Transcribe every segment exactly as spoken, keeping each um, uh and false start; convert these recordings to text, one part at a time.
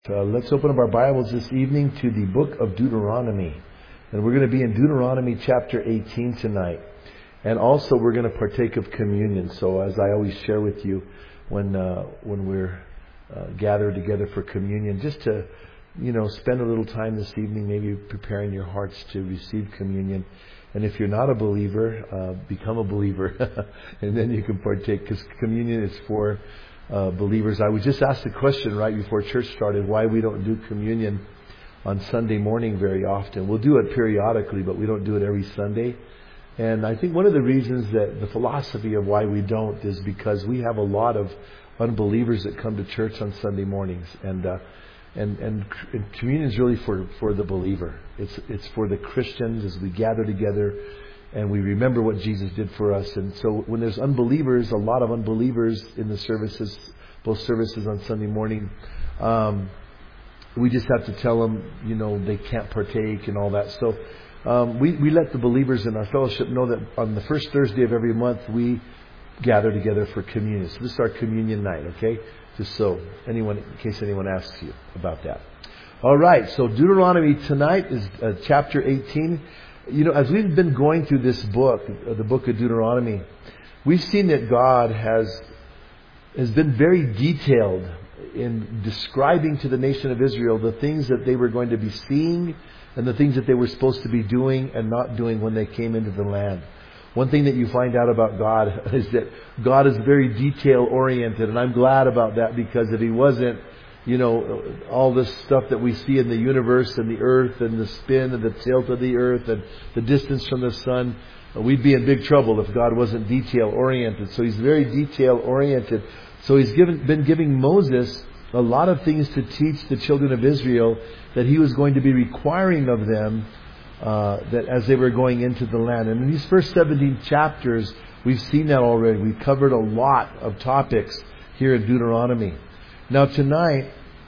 Uh, let's open up our Bibles this evening to the book of Deuteronomy. And we're going to be in Deuteronomy chapter eighteen tonight. And also we're going to partake of communion. So as I always share with you when uh, when we're uh, gathered together for communion, just to, you know, spend a little time this evening maybe preparing your hearts to receive communion. And if you're not a believer, uh, become a believer. And then you can partake, because communion is for Uh, believers. I was just asked a question right before church started, why we don't do communion on Sunday morning very often. We'll do it periodically, but we don't do it every Sunday. And I think one of the reasons that the philosophy of why we don't is because we have a lot of unbelievers that come to church on Sunday mornings. And uh, and, and and communion is really for, for the believer. It's it's for the Christians as we gather together and we remember what Jesus did for us. And so when there's unbelievers, a lot of unbelievers in the services, both services on Sunday morning, um, we just have to tell them, you know, they can't partake and all that. So um, we, we let the believers in our fellowship know that on the first Thursday of every month, we gather together for communion. So this is our communion night, okay? Just so anyone, in case anyone asks you about that. All right, so Deuteronomy tonight is uh, chapter eighteen. You know, as we've been going through this book, the book of Deuteronomy, we've seen that God has has been very detailed in describing to the nation of Israel the things that they were going to be seeing and the things that they were supposed to be doing and not doing when they came into the land. One thing that you find out about God is that God is very detail oriented, and I'm glad about that, because if He wasn't, you know, all this stuff that we see in the universe and the earth and the spin and the tilt of the earth and the distance from the sun, we'd be in big trouble if God wasn't detail oriented. So He's very detail oriented. So He's given, been giving Moses a lot of things to teach the children of Israel that He was going to be requiring of them uh, that as they were going into the land. And in these first seventeen chapters, we've seen that already. We've covered a lot of topics here in Deuteronomy. Now tonight,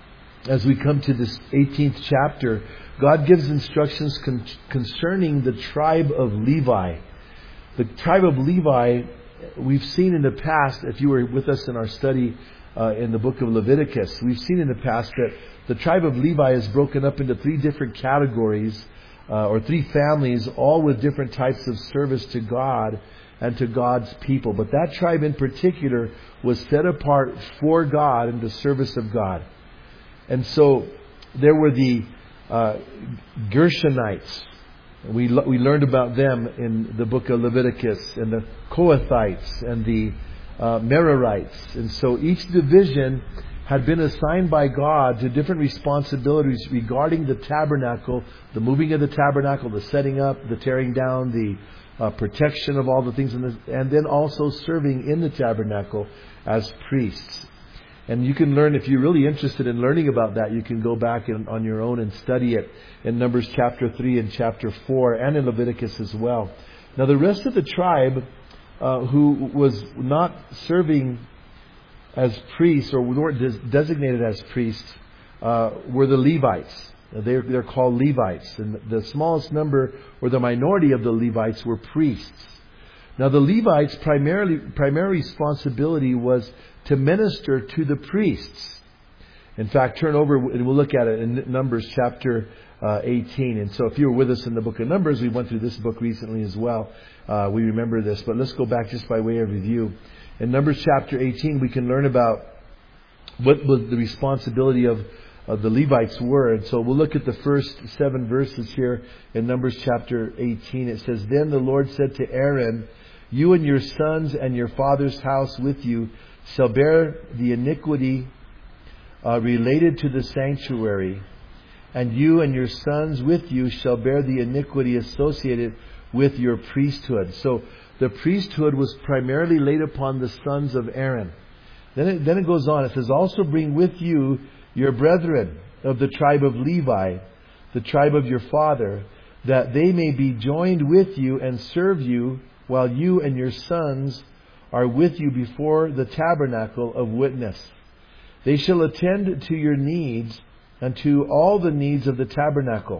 as we come to this eighteenth chapter, God gives instructions con- concerning the tribe of Levi. The tribe of Levi, we've seen in the past, if you were with us in our study uh, in the book of Leviticus, we've seen in the past that the tribe of Levi is broken up into three different categories, uh, or three families, all with different types of service to God and to God's people. But that tribe in particular was set apart for God and the service of God. And so there were the uh, Gershonites. We lo- we learned about them in the book of Leviticus, and the Kohathites and the uh, Merarites. And so each division had been assigned by God to different responsibilities regarding the tabernacle, the moving of the tabernacle, the setting up, the tearing down, the Uh, protection of all the things in the, and then also serving in the tabernacle as priests. And you can learn, if you're really interested in learning about that, you can go back in, on your own and study it in Numbers chapter three and chapter four and in Leviticus as well. Now the rest of the tribe uh, who was not serving as priests or weren't des- designated as priests uh, were the Levites. They're, they're called Levites. And the smallest number, or the minority of the Levites, were priests. Now the Levites' primarily primary responsibility was to minister to the priests. In fact, turn over and we'll look at it in Numbers chapter uh, eighteen. And so if you were with us in the book of Numbers, we went through this book recently as well. Uh, we remember this. But let's go back just by way of review. In Numbers chapter eighteen, we can learn about what was the responsibility of Uh, the Levites were. And so we'll look at the first seven verses here in Numbers chapter eighteen. It says, "Then the Lord said to Aaron, you and your sons and your father's house with you shall bear the iniquity uh, related to the sanctuary, and you and your sons with you shall bear the iniquity associated with your priesthood." So the priesthood was primarily laid upon the sons of Aaron. Then it, then it goes on. It says, "Also bring with you your brethren of the tribe of Levi, the tribe of your father, that they may be joined with you and serve you while you and your sons are with you before the tabernacle of witness. They shall attend to your needs and to all the needs of the tabernacle.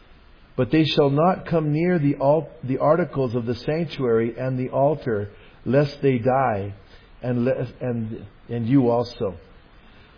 But they shall not come near the, al- the articles of the sanctuary and the altar, lest they die, and, le- and, and you also."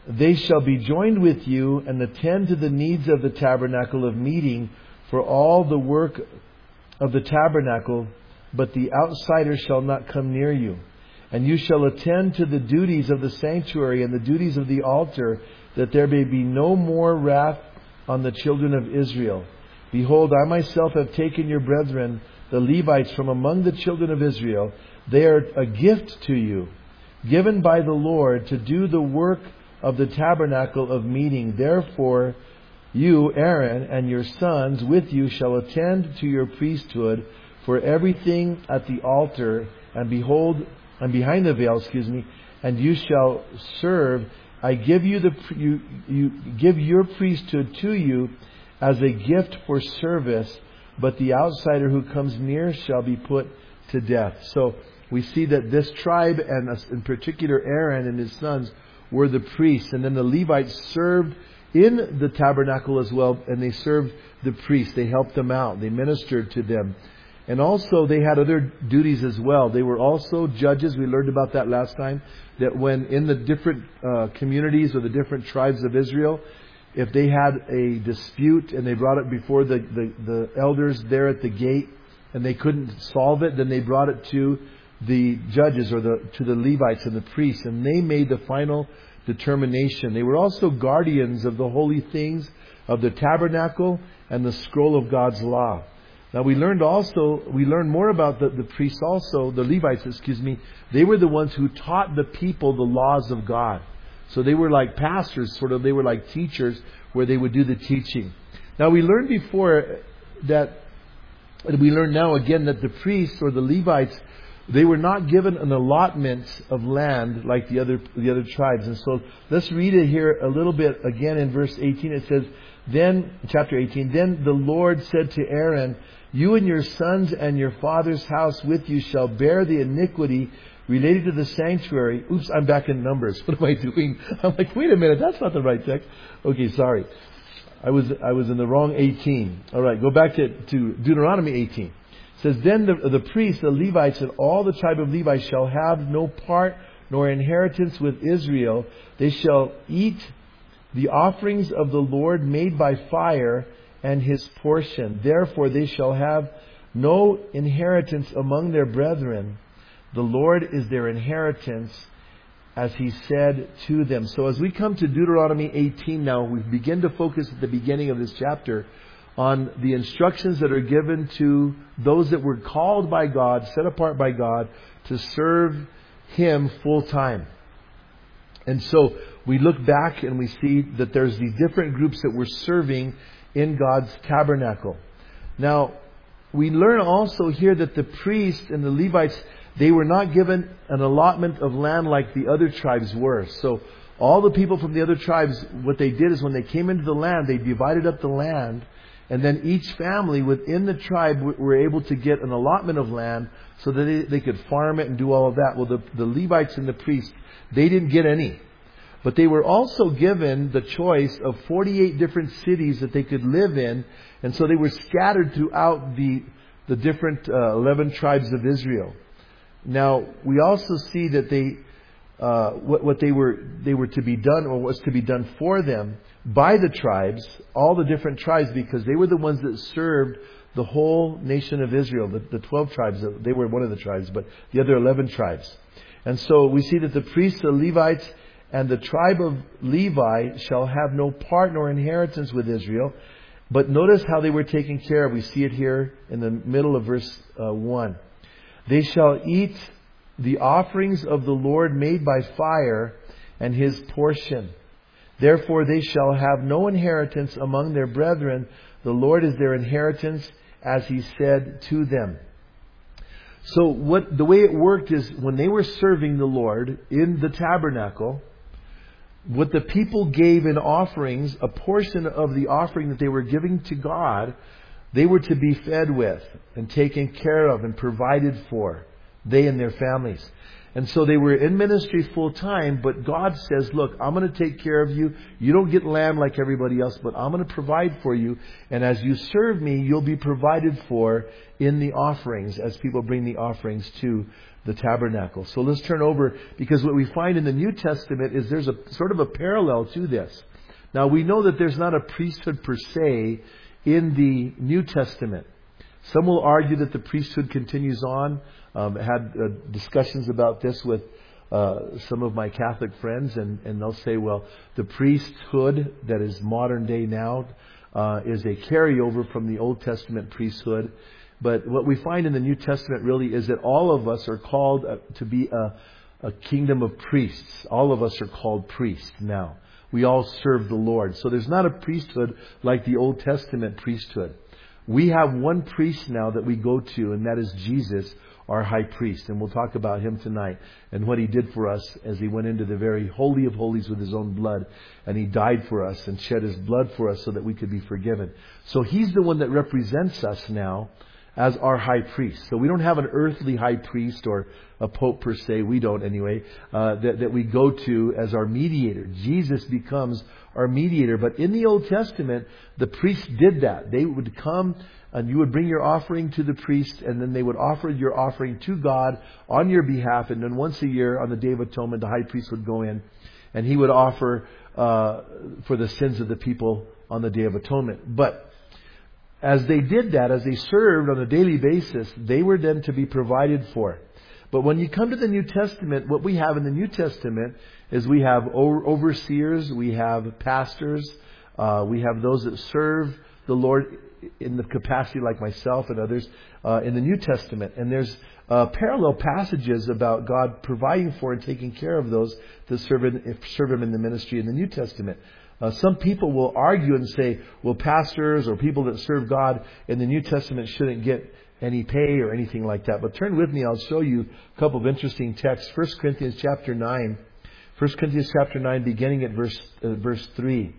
They shall be joined with you and attend to the needs of the tabernacle of meeting for all the work of the tabernacle, but the outsider shall not come near you. And you shall attend to the duties of the sanctuary and the duties of the altar, that there may be no more wrath on the children of Israel. Behold, I myself have taken your brethren, the Levites, from among the children of Israel. They are a gift to you, given by the Lord to do the work of the tabernacle of meeting. Therefore, you, Aaron, and your sons with you shall attend to your priesthood for everything at the altar, and behold, and behind the veil, excuse me, and you shall serve. I give you the you you give your priesthood to you as a gift for service, but the outsider who comes near shall be put to death. So we see that this tribe, and in particular Aaron and his sons, were the priests, and then the Levites served in the tabernacle as well, and they served the priests. They helped them out. They ministered to them. And also they had other duties as well. They were also judges. We learned about that last time, that when in the different uh, communities or the different tribes of Israel, if they had a dispute and they brought it before the, the, the elders there at the gate and they couldn't solve it, then they brought it to the judges or the to the Levites and the priests, and they made the final determination. They were also guardians of the holy things of the tabernacle and the scroll of God's law. Now we learned also, we learned more about the, the priests also, the Levites, excuse me. They were the ones who taught the people the laws of God. So they were like pastors, sort of, they were like teachers where they would do the teaching. Now we learned before that, and we learn now again that the priests or the Levites, they were not given an allotment of land like the other the other tribes. And so let's read it here a little bit again in verse eighteen. It says, Then, chapter eighteen, Then the Lord said to Aaron, You and your sons and your father's house with you shall bear the iniquity related to the sanctuary. Oops, I'm back in Numbers. What am I doing? I'm like, wait a minute, that's not the right text. Okay, sorry. I was I was in the wrong eighteen. All right, go back to, to Deuteronomy eighteen. It says, Then the, the priests, the Levites, and all the tribe of Levi shall have no part nor inheritance with Israel. They shall eat the offerings of the Lord made by fire and his portion. Therefore they shall have no inheritance among their brethren. The Lord is their inheritance, as he said to them. So as we come to Deuteronomy eighteen now, we begin to focus at the beginning of this chapter on the instructions that are given to those that were called by God, set apart by God, to serve him full time. And so we look back and we see that there's these different groups that were serving in God's tabernacle. Now, we learn also here that the priests and the Levites, they were not given an allotment of land like the other tribes were. So all the people from the other tribes, what they did is when they came into the land, they divided up the land, and then each family within the tribe were able to get an allotment of land so that they, they could farm it and do all of that. Well, the, the Levites and the priests, they didn't get any. But they were also given the choice of forty-eight different cities that they could live in. And so they were scattered throughout the, the different uh, eleven tribes of Israel. Now, we also see that they, uh, what, what they were, they were to be done, or was to be done for them by the tribes, all the different tribes, because they were the ones that served the whole nation of Israel, the, the twelve tribes. They were one of the tribes, but the other eleven tribes. And so we see that the priests, the Levites, and the tribe of Levi shall have no part nor inheritance with Israel. But notice how they were taken care of. We see it here in the middle of verse uh, one. They shall eat the offerings of the Lord made by fire and his portion. Therefore they shall have no inheritance among their brethren. The Lord is their inheritance, as he said to them. So what the way it worked is, when they were serving the Lord in the tabernacle, what the people gave in offerings, a portion of the offering that they were giving to God, they were to be fed with and taken care of and provided for, they and their families. And so they were in ministry full time, but God says, look, I'm going to take care of you. You don't get land like everybody else, but I'm going to provide for you. And as you serve me, you'll be provided for in the offerings as people bring the offerings to the tabernacle. So let's turn over, because what we find in the New Testament is there's a sort of a parallel to this. Now we know that there's not a priesthood per se in the New Testament. Some will argue that the priesthood continues on. Um, had uh, discussions about this with uh, some of my Catholic friends, and, and they'll say, well, the priesthood that is modern day now uh, is a carryover from the Old Testament priesthood. But what we find in the New Testament really is that all of us are called uh, to be a, a kingdom of priests. All of us are called priests now. We all serve the Lord. So there's not a priesthood like the Old Testament priesthood. We have one priest now that we go to, and that is Jesus, our high priest. And we'll talk about him tonight and what he did for us as he went into the very holy of holies with his own blood. And he died for us and shed his blood for us so that we could be forgiven. So he's the one that represents us now as our high priest. So we don't have an earthly high priest or a pope per se. We don't anyway. Uh, that, that we go to as our mediator. Jesus becomes our mediator. But in the Old Testament, the priests did that. They would come and you would bring your offering to the priest, and then they would offer your offering to God on your behalf. And then once a year on the Day of Atonement, the high priest would go in and he would offer uh, for the sins of the people on the Day of Atonement. But as they did that, as they served on a daily basis, they were then to be provided for. But when you come to the New Testament, what we have in the New Testament is we have overseers, we have pastors, uh, we have those that serve the Lord in the capacity like myself and others uh, in the New Testament. And there's uh, parallel passages about God providing for and taking care of those that serve, in, serve Him in the ministry in the New Testament. Uh, some people will argue and say, well, pastors or people that serve God in the New Testament shouldn't get any pay or anything like that. But turn with me, I'll show you a couple of interesting texts. First Corinthians chapter nine. First Corinthians chapter nine, beginning at verse uh, verse three.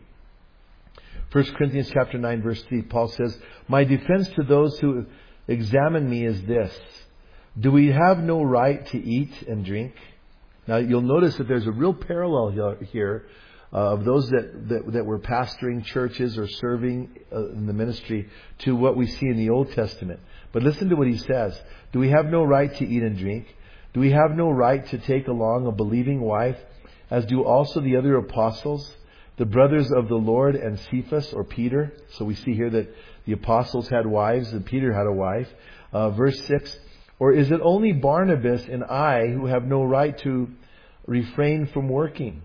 First Corinthians chapter nine, verse three, Paul says, my defense to those who examine me is this: do we have no right to eat and drink? Now you'll notice that there's a real parallel here uh, of those that, that that were pastoring churches or serving uh, in the ministry to what we see in the Old Testament. But listen to what he says. Do we have no right to eat and drink? Do we have no right to take along a believing wife, as do also the other apostles, the brothers of the Lord, and Cephas or Peter? So we see here that the apostles had wives and Peter had a wife. Uh, verse six, or is it only Barnabas and I who have no right to refrain from working?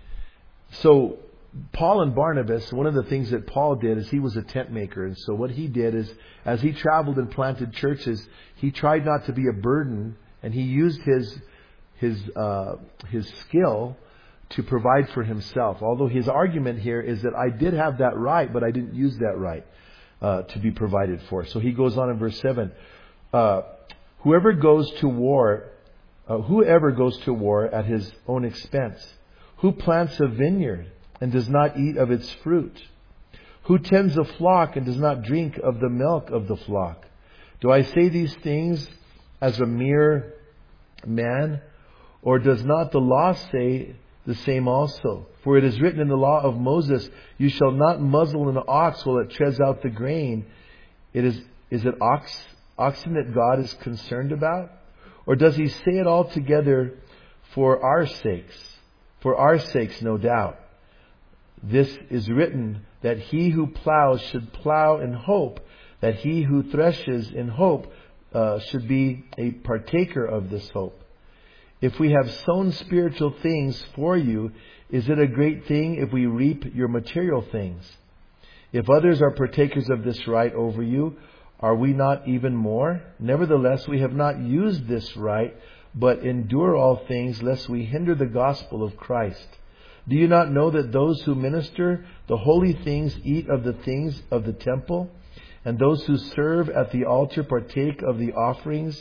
So Paul and Barnabas, one of the things that Paul did is he was a tent maker. And so what he did is, as he traveled and planted churches, he tried not to be a burden, and he used his his uh, his skill to provide for himself. Although his argument here is that I did have that right, but I didn't use that right uh, to be provided for. So he goes on in verse seven. Uh, whoever goes to war, uh, whoever goes to war at his own expense, who plants a vineyard and does not eat of its fruit, who tends a flock and does not drink of the milk of the flock. Do I say these things as a mere man, or does not the law say the same also? For it is written in the law of Moses, you shall not muzzle an ox while it treads out the grain. It is, is it ox, oxen that God is concerned about? Or does he say it altogether for our sakes? For our sakes, no doubt. This is written, that he who plows should plow in hope, that he who threshes in hope uh, should be a partaker of this hope. If we have sown spiritual things for you, is it a great thing if we reap your material things? If others are partakers of this right over you, are we not even more? Nevertheless, we have not used this right, but endure all things, lest we hinder the gospel of Christ. Do you not know that those who minister the holy things eat of the things of the temple, and those who serve at the altar partake of the offerings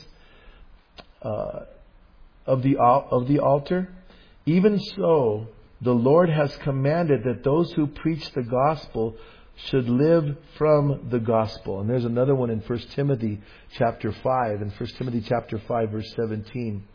uh, of the of the altar? Even so, the Lord has commanded that those who preach the gospel should live from the gospel. And there's another one in First Timothy chapter five. In First Timothy chapter five, verse seventeen.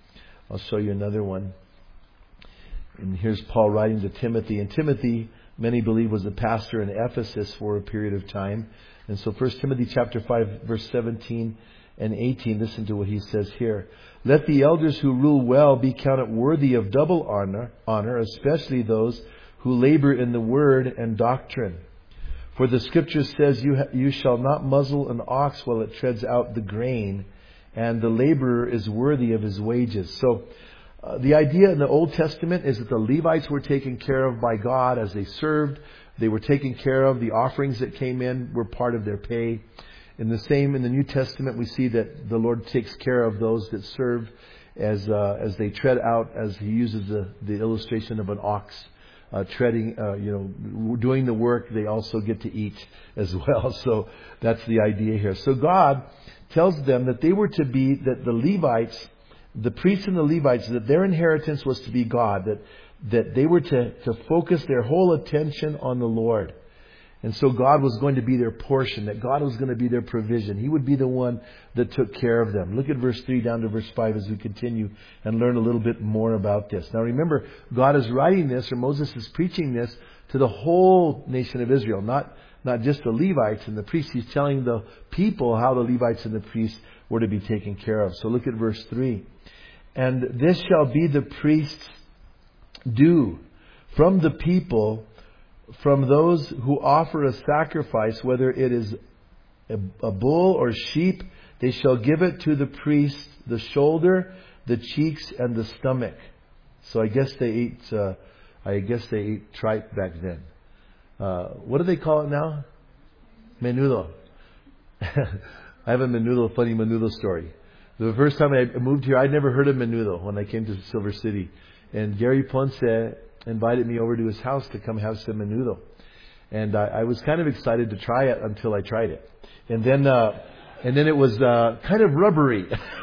I'll show you another one. And here's Paul writing to Timothy. And Timothy, many believe, was a pastor in Ephesus for a period of time. And so First Timothy chapter five, verse seventeen and eighteen, listen to what he says here. Let the elders who rule well be counted worthy of double honor, honor, especially those who labor in the word and doctrine. For the scripture says, you, ha- you shall not muzzle an ox while it treads out the grain, and the laborer is worthy of his wages. So uh, the idea in the Old Testament is that the Levites were taken care of by God as they served. They were taken care of. The offerings that came in were part of their pay. In the same, in the New Testament, we see that the Lord takes care of those that serve as uh, as they tread out, as He uses the, the illustration of an ox uh, treading, uh, you know, doing the work. They also get to eat as well. So that's the idea here. So God tells them that they were to be, that the Levites, the priests and the Levites, that their inheritance was to be God, that that they were to, to focus their whole attention on the Lord. And so God was going to be their portion, that God was going to be their provision. He would be the one that took care of them. Look at verse three down to verse five as we continue and learn a little bit more about this. Now remember, God is writing this, or Moses is preaching this to the whole nation of Israel, not, not just the Levites and the priests. He's telling the people how the Levites and the priests were to be taken care of. So look at verse three. And this shall be the priest's due from the people, from those who offer a sacrifice, whether it is a, a bull or sheep, they shall give it to the priest, the shoulder, the cheeks, and the stomach. So I guess they ate, uh, I guess they ate tripe back then. Uh, what do they call it now? Menudo. I have a menudo, funny menudo story. The first time I moved here, I'd never heard of menudo when I came to Silver City. And Gary Ponce invited me over to his house to come have some menudo. And I, I was kind of excited to try it until I tried it. And then, uh, and then it was, uh, kind of rubbery.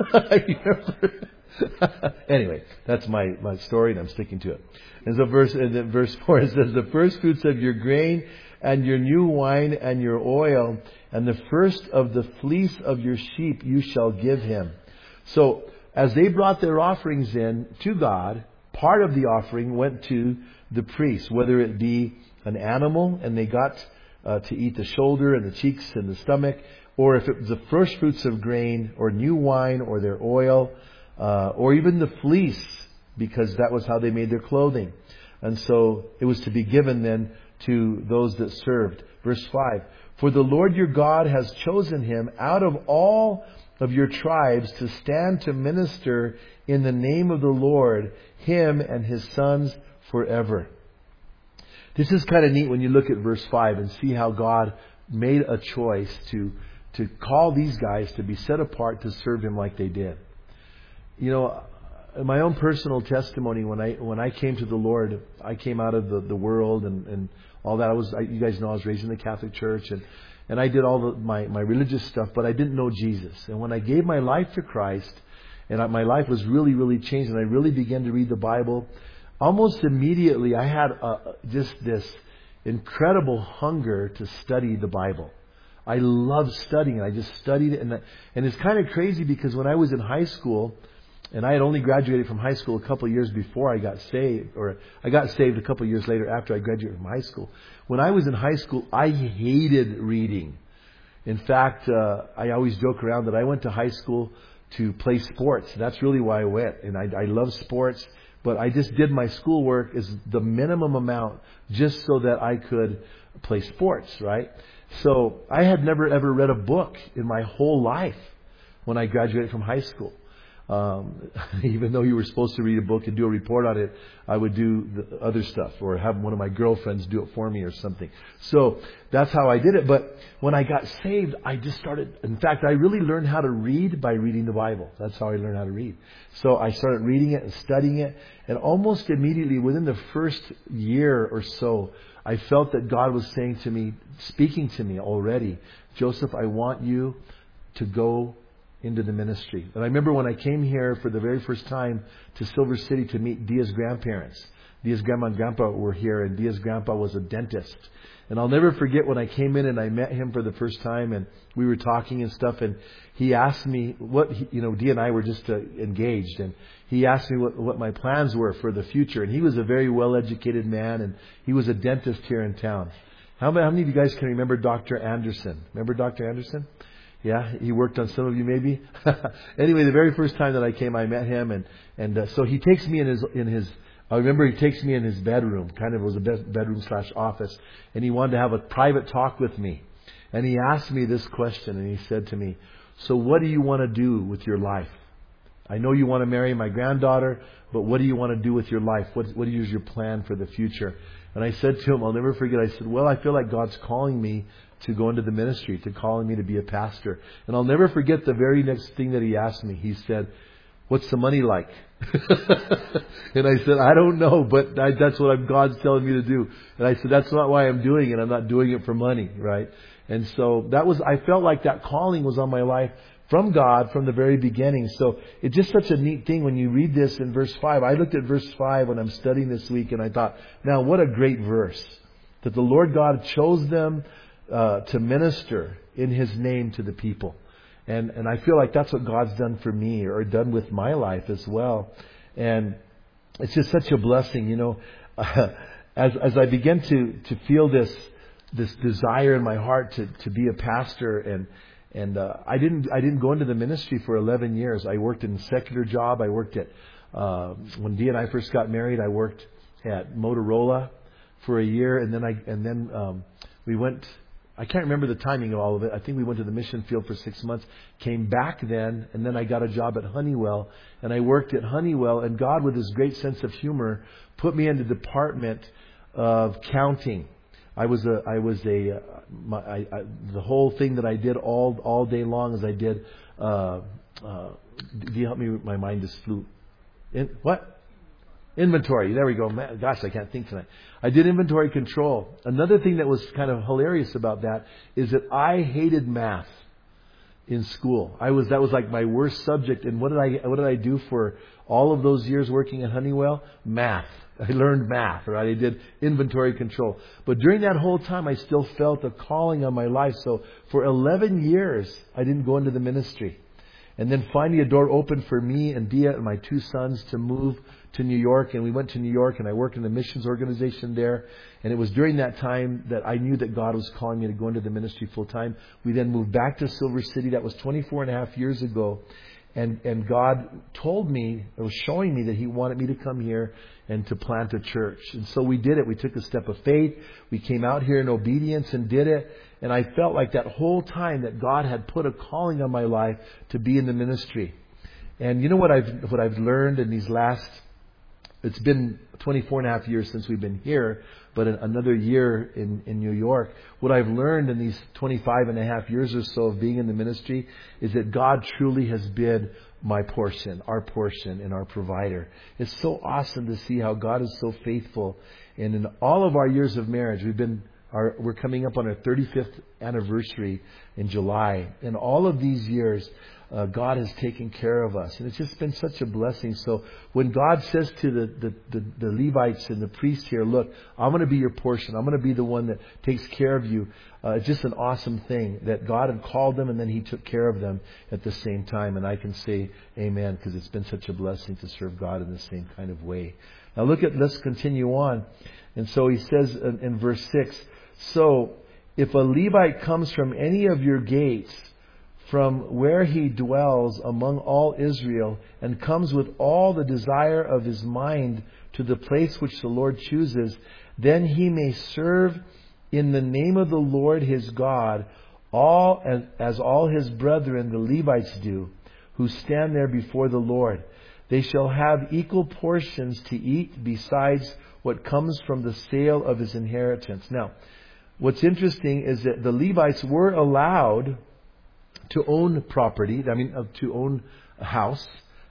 Anyway, that's my, my story and I'm sticking to it. And so verse, and then verse four, it says, the first fruits of your grain and your new wine and your oil and the first of the fleece of your sheep you shall give him. So as they brought their offerings in to God, part of the offering went to the priest, whether it be an animal and they got uh, to eat the shoulder and the cheeks and the stomach, or if it was the first fruits of grain or new wine or their oil, uh, or even the fleece, because that was how they made their clothing. And so it was to be given then to those that served. Verse five, for the Lord your God has chosen him out of all of your tribes to stand to minister in the name of the Lord, him and his sons forever. This is kind of neat when you look at verse five and see how God made a choice to, to call these guys to be set apart to serve him like they did. You know, in my own personal testimony, when I when I came to the Lord, I came out of the, the world and, and all that. I was, I, you guys know, I was raised in the Catholic Church and and I did all the, my my religious stuff, but I didn't know Jesus. And when I gave my life to Christ, and I, my life was really really changed, and I really began to read the Bible, almost immediately I had a, just this incredible hunger to study the Bible. I love studying it. I just studied it, and that, and it's kind of crazy because when I was in high school. And I had only graduated from high school a couple of years before I got saved, or I got saved a couple of years later after I graduated from high school. When I was in high school, I hated reading. In fact, uh, I always joke around that I went to high school to play sports. That's really why I went. And I, I love sports, but I just did my schoolwork as the minimum amount just so that I could play sports, right? So I had never ever read a book in my whole life when I graduated from high school. Um, even though you were supposed to read a book and do a report on it, I would do the other stuff or have one of my girlfriends do it for me or something. So that's how I did it. But when I got saved, I just started. In fact, I really learned how to read by reading the Bible. That's how I learned how to read. So I started reading it and studying it. And almost immediately, within the first year or so, I felt that God was saying to me, speaking to me already, Joseph, I want you to go into the ministry. And I remember when I came here for the very first time to Silver City to meet Dia's grandparents. Dia's grandma and grandpa were here, and Dia's grandpa was a dentist. And I'll never forget when I came in and I met him for the first time, and we were talking and stuff, and he asked me what, he, you know, Dia and I were just uh, engaged, and he asked me what, what my plans were for the future. And he was a very well-educated man, and he was a dentist here in town. How many, how many of you guys can remember Doctor Anderson? Remember Doctor Anderson? Yeah, he worked on some of you maybe. Anyway, the very first time that I came, I met him, and and uh, so he takes me in his in his. I remember he takes me in his bedroom, kind of was a bedroom slash office, and he wanted to have a private talk with me. And he asked me this question, and he said to me, "So what do you want to do with your life? I know you want to marry my granddaughter, but what do you want to do with your life? What what is your plan for the future?" And I said to him, I'll never forget, I said, "Well, I feel like God's calling me to go into the ministry, to calling me to be a pastor." And I'll never forget the very next thing that he asked me. He said, "What's the money like?" And I said, "I don't know, but I, that's what I'm, God's telling me to do." And I said, "That's not why I'm doing it. I'm not doing it for money," right? And so that was, I felt like that calling was on my life from God from the very beginning. So it's just such a neat thing when you read this in verse five. I looked at verse five when I'm studying this week, and I thought, now what a great verse. That the Lord God chose them uh, to minister in His name to the people. And and I feel like that's what God's done for me, or done with my life as well. And it's just such a blessing, you know. Uh, as as I began to to feel this this desire in my heart to to be a pastor, and and uh, I didn't I didn't go into the ministry for eleven years. I worked in a secular job. I worked at uh, when Dia and I first got married, I worked at Motorola for a year, and then I and then um, we went. I can't remember the timing of all of it. I think we went to the mission field for six months, came back then, and then I got a job at Honeywell. And I worked at Honeywell, and God, with His great sense of humor, put me in the department of counting. I was a, I was a, my, I, I, the whole thing that I did all all day long is I did, uh, uh, do you help me with my mind just flew? In, what? Inventory. There we go. Man, gosh, I can't think tonight. I did inventory control. Another thing that was kind of hilarious about that is that I hated math in school. I was that was like my worst subject. And what did I what did I do for all of those years working at Honeywell? Math. I learned math, right? I did inventory control. But during that whole time, I still felt a calling on my life. So for eleven years, I didn't go into the ministry. And then finally a door opened for me and Dia and my two sons to move to New York. And we went to New York, and I worked in the missions organization there. And it was during that time that I knew that God was calling me to go into the ministry full time. We then moved back to Silver City. That was twenty-four and a half years ago. And, and God told me, or was showing me, that He wanted me to come here and to plant a church. And so we did it. We took a step of faith. We came out here in obedience and did it. And I felt like that whole time that God had put a calling on my life to be in the ministry. And you know what I've what I've learned in these last, it's been twenty-four and a half years since we've been here, but another year in, in New York. What I've learned in these twenty-five and a half years or so of being in the ministry is that God truly has been my portion, our portion, and our provider. It's so awesome to see how God is so faithful. And in all of our years of marriage, we've been Our, we're coming up on our thirty-fifth anniversary in July. In all of these years, uh, God has taken care of us. And it's just been such a blessing. So when God says to the, the, the, the Levites and the priests here, look, I'm going to be your portion. I'm going to be the one that takes care of you. Uh, it's just an awesome thing that God had called them, and then He took care of them at the same time. And I can say amen, because it's been such a blessing to serve God in the same kind of way. Now look at, let's continue on. And so He says in, in verse six, so if a Levite comes from any of your gates, from where he dwells among all Israel, and comes with all the desire of his mind to the place which the Lord chooses, then he may serve in the name of the Lord his God, all as, as all his brethren the Levites do, who stand there before the Lord. They shall have equal portions to eat besides what comes from the sale of his inheritance. Now, what's interesting is that the Levites were allowed to own property, I mean, to own a house.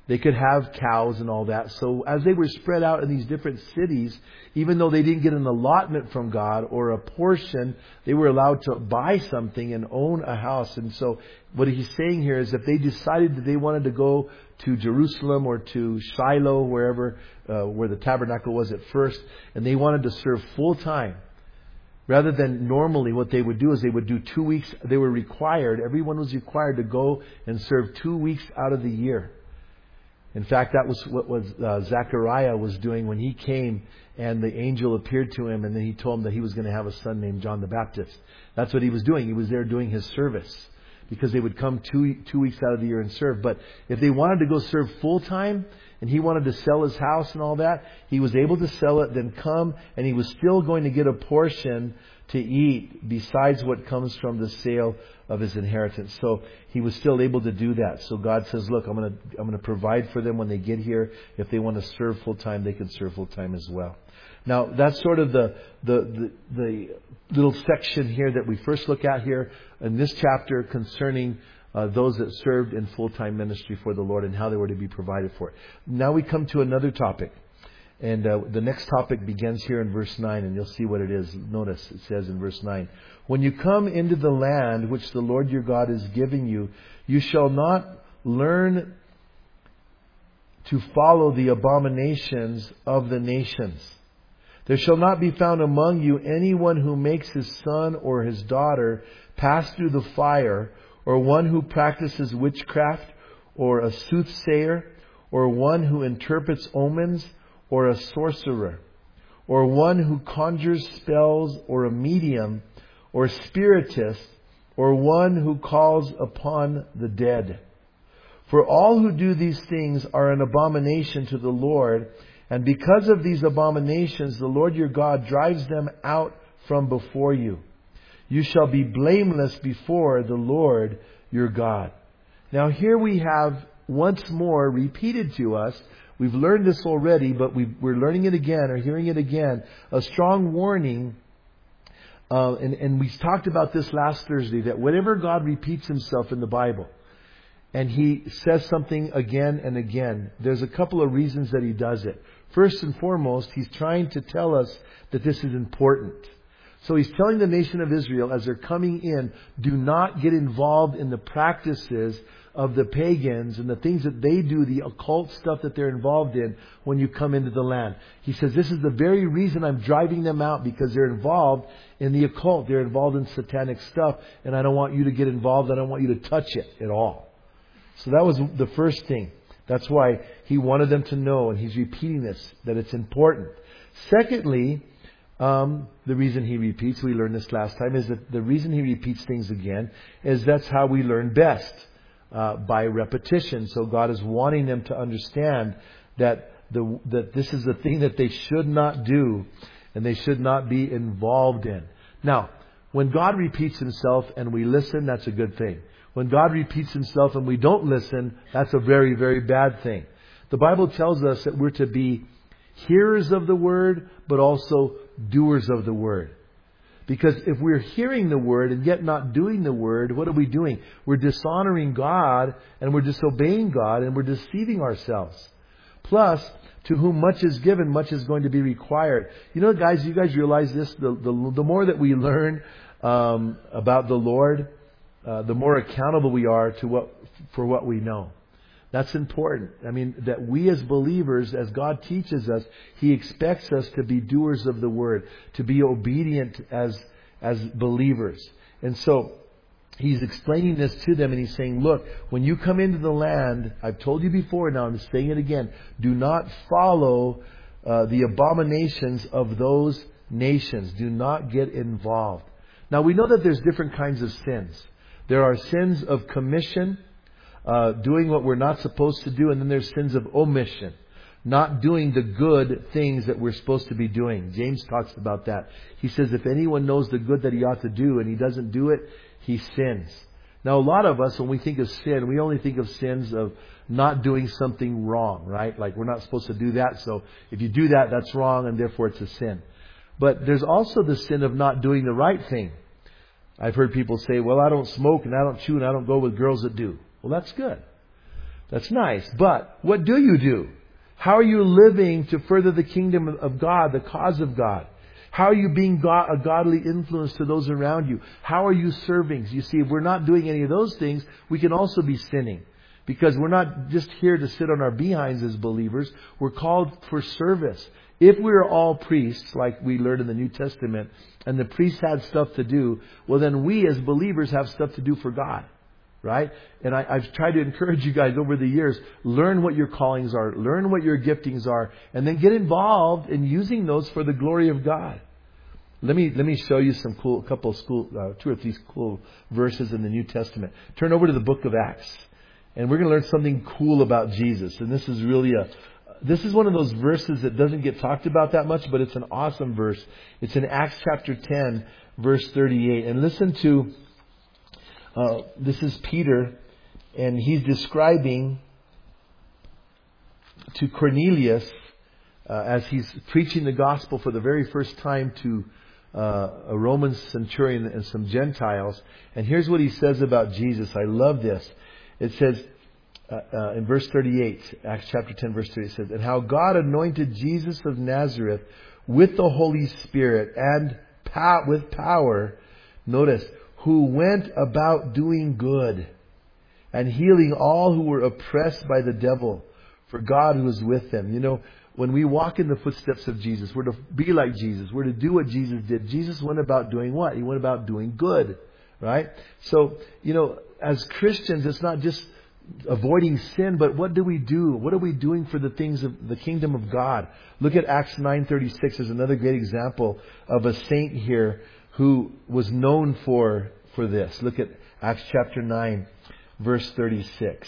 They could have cows and all that. So as they were spread out in these different cities, even though they didn't get an allotment from God or a portion, they were allowed to buy something and own a house. And so what he's saying here is if they decided that they wanted to go to Jerusalem or to Shiloh, wherever, uh, where the tabernacle was at first, and they wanted to serve full time, rather than normally what they would do is they would do two weeks. They were required, everyone was required to go and serve two weeks out of the year. In fact, that was what was uh, Zechariah was doing when he came and the angel appeared to him and then he told him that he was going to have a son named John the Baptist. That's what he was doing. He was there doing his service because they would come two, two weeks out of the year and serve. But if they wanted to go serve full time and he wanted to sell his house and all that, he was able to sell it, then come, and he was still going to get a portion to eat besides what comes from the sale of his inheritance. So he was still able to do that. So God says, look, I'm going to I'm going to provide for them when they get here. If they want to serve full time, they can serve full time as well. Now that's sort of the, the the the little section here that we first look at here in this chapter concerning uh, those that served in full time ministry for the Lord and how they were to be provided for. Now we come to another topic. And uh, the next topic begins here in verse nine, and you'll see what it is. Notice it says in verse nine, when you come into the land which the Lord your God is giving you, you shall not learn to follow the abominations of the nations. There shall not be found among you anyone who makes his son or his daughter pass through the fire, or one who practices witchcraft, or a soothsayer, or one who interprets omens, or a sorcerer, or one who conjures spells, or a medium, or spiritist, or one who calls upon the dead. For all who do these things are an abomination to the Lord, and because of these abominations the Lord your God drives them out from before you. You shall be blameless before the Lord your God. Now here we have once more repeated to us, we've learned this already, but we, we're learning it again or hearing it again. A strong warning, uh, and, and we talked about this last Thursday, that whenever God repeats Himself in the Bible, and He says something again and again, there's a couple of reasons that He does it. First and foremost, He's trying to tell us that this is important. So He's telling the nation of Israel as they're coming in, do not get involved in the practices of the pagans and the things that they do, the occult stuff that they're involved in when you come into the land. He says, this is the very reason I'm driving them out, because they're involved in the occult. They're involved in satanic stuff, and I don't want you to get involved. I don't want you to touch it at all. So that was the first thing. That's why He wanted them to know, and He's repeating this, that it's important. Secondly, um, the reason He repeats, we learned this last time, is that the reason He repeats things again is that's how we learn best. Uh, by repetition. So God is wanting them to understand that the that this is the thing that they should not do and they should not be involved in. Now, when God repeats Himself and we listen, that's a good thing. When God repeats Himself and we don't listen, that's a very, very bad thing. The Bible tells us that we're to be hearers of the Word, but also doers of the Word. Because if we're hearing the Word and yet not doing the Word, what are we doing? We're dishonoring God and we're disobeying God and we're deceiving ourselves. Plus, to whom much is given, much is going to be required. You know, guys, you guys realize this? The, the, the more that we learn um, about the Lord, uh, the more accountable we are to what for what we know. That's important. I mean, that we as believers, as God teaches us, He expects us to be doers of the Word, to be obedient as, as believers. And so, He's explaining this to them and He's saying, look, when you come into the land, I've told you before, now I'm saying it again, do not follow uh, the abominations of those nations. Do not get involved. Now, we know that there's different kinds of sins. There are sins of commission, Uh, doing what we're not supposed to do, and then there's sins of omission, not doing the good things that we're supposed to be doing. James talks about that. He says if anyone knows the good that he ought to do and he doesn't do it, he sins. Now a lot of us, when we think of sin, we only think of sins of not doing something wrong, right? Like we're not supposed to do that, so if you do that, that's wrong and therefore it's a sin. But there's also the sin of not doing the right thing. I've heard people say, well, I don't smoke and I don't chew and I don't go with girls that do. Well, that's good. That's nice. But what do you do? How are you living to further the kingdom of God, the cause of God? How are you being God, a godly influence to those around you? How are you serving? You see, if we're not doing any of those things, we can also be sinning. Because we're not just here to sit on our behinds as believers. We're called for service. If we are all priests, like we learned in the New Testament, and the priests had stuff to do, well then we as believers have stuff to do for God. Right? And I, I've tried to encourage you guys over the years, learn what your callings are, learn what your giftings are, and then get involved in using those for the glory of God. Let me let me show you some cool, couple of school, uh, two or three cool verses in the New Testament. Turn over to the book of Acts, and we're going to learn something cool about Jesus. And this is really a, this is one of those verses that doesn't get talked about that much, but it's an awesome verse. It's in Acts chapter ten, verse thirty-eight. And listen to. Uh, this is Peter, and he's describing to Cornelius uh, as he's preaching the gospel for the very first time to uh, a Roman centurion and some Gentiles. And here's what he says about Jesus. I love this. It says uh, uh, in verse thirty-eight, Acts chapter ten, verse thirty-eight, it says, "And how God anointed Jesus of Nazareth with the Holy Spirit and pow- with power," notice, "who went about doing good and healing all who were oppressed by the devil, for God was with them." You know, when we walk in the footsteps of Jesus, we're to be like Jesus. We're to do what Jesus did. Jesus went about doing what? He went about doing good, right? So, you know, as Christians, it's not just avoiding sin, but what do we do? What are we doing for the things of the kingdom of God? Look at Acts nine thirty-six as another great example of a saint here who was known for, for this. Look at Acts chapter nine, verse thirty-six.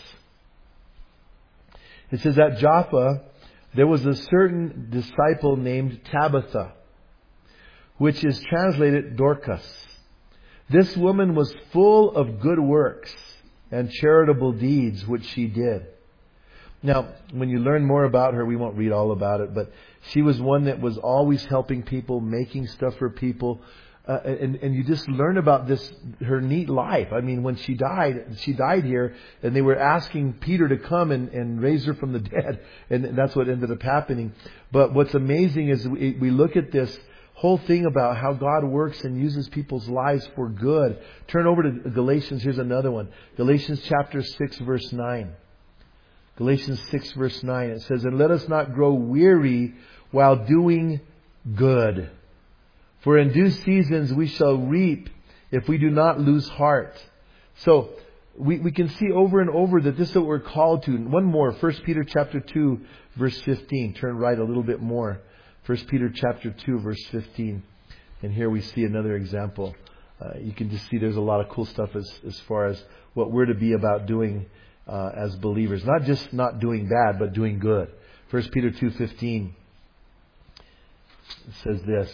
It says, "At Joppa there was a certain disciple named Tabitha, which is translated Dorcas. This woman was full of good works and charitable deeds which she did." Now, when you learn more about her, we won't read all about it, but she was one that was always helping people, making stuff for people. Uh, and, and you just learn about this, her neat life. I mean, when she died, she died here, and they were asking Peter to come and, and raise her from the dead. And that's what ended up happening. But what's amazing is we, we look at this whole thing about how God works and uses people's lives for good. Turn over to Galatians. Here's another one. Galatians chapter six, verse nine. Galatians six, verse nine. It says, "And let us not grow weary while doing good. For in due seasons we shall reap if we do not lose heart." So we, we can see over and over that this is what we're called to. One more. First Peter chapter two, verse fifteen. Turn right a little bit more. First Peter chapter two, verse fifteen. And here we see another example. Uh, you can just see there's a lot of cool stuff as, as far as what we're to be about doing uh, as believers. Not just not doing bad, but doing good. First Peter two fifteen. It says this.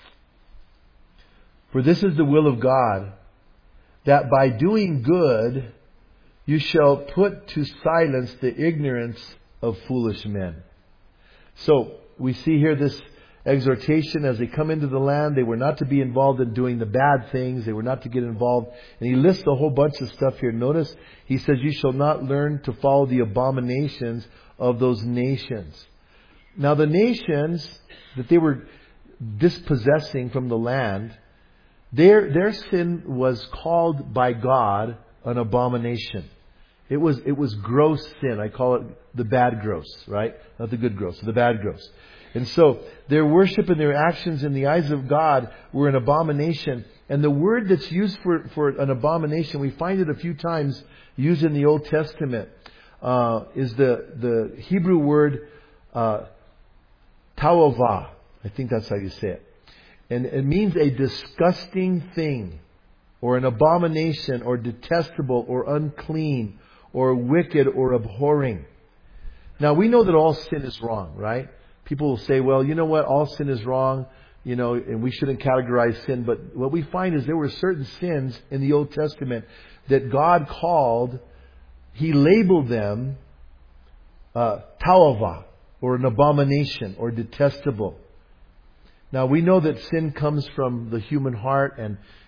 "For this is the will of God, that by doing good you shall put to silence the ignorance of foolish men." So we see here this exhortation as they come into the land. They were not to be involved in doing the bad things. They were not to get involved. And he lists a whole bunch of stuff here. Notice he says, "You shall not learn to follow the abominations of those nations." Now the nations that they were dispossessing from the land, Their, their sin was called by God an abomination. It was, it was gross sin. I call it the bad gross, right? Not the good gross, the bad gross. And so their worship and their actions in the eyes of God were an abomination. And the word that's used for, for an abomination, we find it a few times used in the Old Testament, uh, is the, the Hebrew word, uh, tawavah. I think that's how you say it. And it means a disgusting thing, or an abomination, or detestable, or unclean, or wicked, or abhorring. Now we know that all sin is wrong, right? People will say, well, you know what, all sin is wrong, you know, and we shouldn't categorize sin. But what we find is there were certain sins in the Old Testament that God called, He labeled them uh, tawava, or an abomination, or detestable. Now we know that sin comes from the human heart, and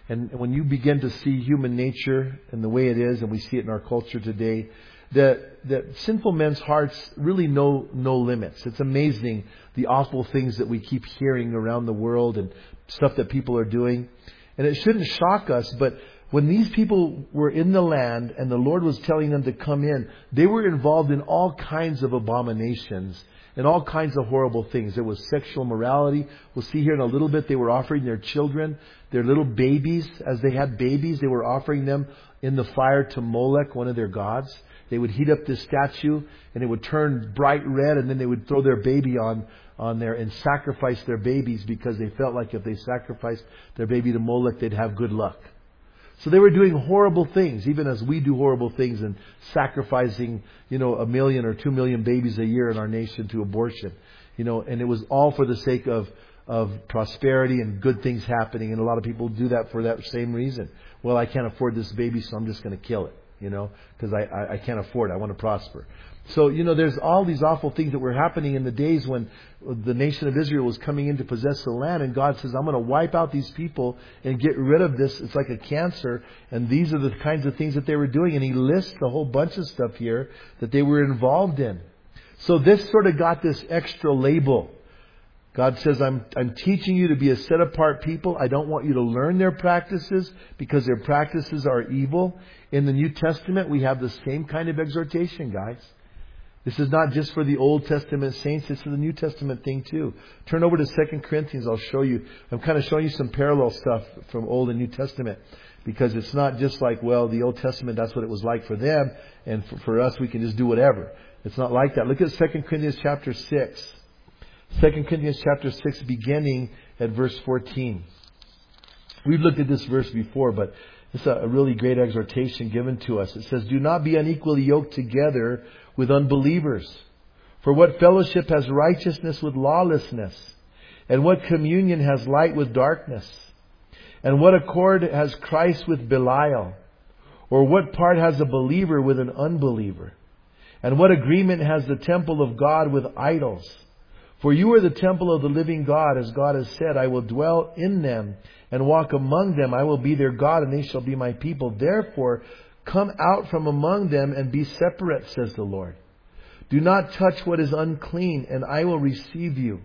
And when you begin to see human nature and the way it is, and we see it in our culture today, that, that sinful men's hearts really know no limits. It's amazing the awful things that we keep hearing around the world and stuff that people are doing. And it shouldn't shock us, but when these people were in the land and the Lord was telling them to come in, they were involved in all kinds of abominations and all kinds of horrible things. There was sexual morality. We'll see here in a little bit, they were offering their children, their little babies. As they had babies, they were offering them in the fire to Molech, one of their gods. They would heat up this statue and it would turn bright red, and then they would throw their baby on, on there and sacrifice their babies because they felt like if they sacrificed their baby to Molech, they'd have good luck. So they were doing horrible things, even as we do horrible things and sacrificing, you know, a million or two million babies a year in our nation to abortion. You know, and it was all for the sake of, of prosperity and good things happening. And a lot of people do that for that same reason. Well, I can't afford this baby, so I'm just going to kill it, you know, because I, I, I can't afford it. I want to prosper. So, you know, there's all these awful things that were happening in the days when the nation of Israel was coming in to possess the land. And God says, I'm going to wipe out these people and get rid of this. It's like a cancer. And these are the kinds of things that they were doing. And He lists a whole bunch of stuff here that they were involved in. So this sort of got this extra label. God says, I'm, I'm teaching you to be a set apart people. I don't want you to learn their practices because their practices are evil. In the New Testament, we have the same kind of exhortation, guys. This is not just for the Old Testament saints. This is the New Testament thing too. Turn over to Second Corinthians. I'll show you. I'm kind of showing you some parallel stuff from Old and New Testament. Because it's not just like, well, the Old Testament, that's what it was like for them. And for, for us, we can just do whatever. It's not like that. Look at Second Corinthians chapter six. Second Corinthians chapter six, beginning at verse fourteen. We've looked at this verse before, but it's a really great exhortation given to us. It says, do not be unequally yoked together with unbelievers. For what fellowship has righteousness with lawlessness? And what communion has light with darkness? And what accord has Christ with Belial? Or what part has a believer with an unbeliever? And what agreement has the temple of God with idols? For you are the temple of the living God, as God has said, I will dwell in them and walk among them. I will be their God, and they shall be my people. Therefore, come out from among them and be separate, says the Lord. Do not touch what is unclean, and I will receive you.